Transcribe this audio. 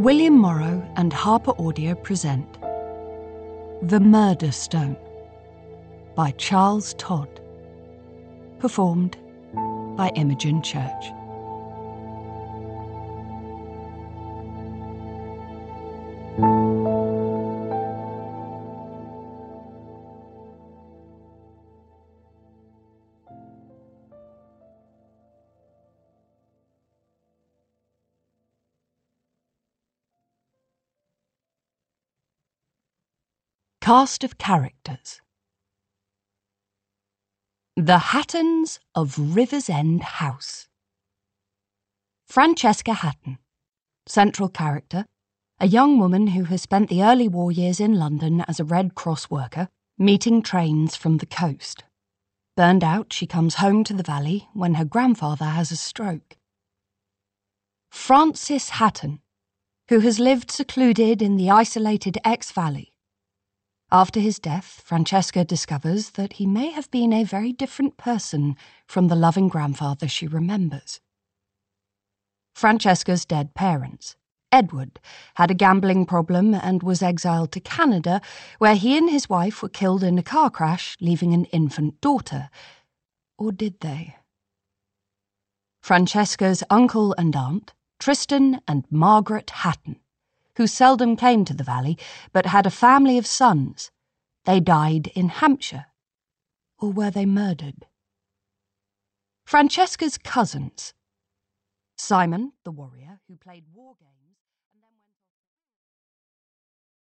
William Morrow and Harper Audio present The Murder Stone by Charles Todd. Performed by Imogen Church. Cast of characters. The Hattons of Riversend House. Francesca Hatton, central character, a young woman who has spent the early war years in London as a Red Cross worker, meeting trains from the coast. Burned out, she comes home to the valley when her grandfather has a stroke. Francis Hatton, who has lived secluded in the isolated Exe-Valley. After his death, Francesca discovers that he may have been a very different person from the loving grandfather she remembers. Francesca's dead parents. Edward had a gambling problem and was exiled to Canada, where he and his wife were killed in a car crash, leaving an infant daughter. Or did they? Francesca's uncle and aunt, Tristan and Margaret Hatton, who seldom came to the valley, but had a family of sons. They died in Hampshire. Or were they murdered? Francesca's cousins. Simon, the warrior, who played war games.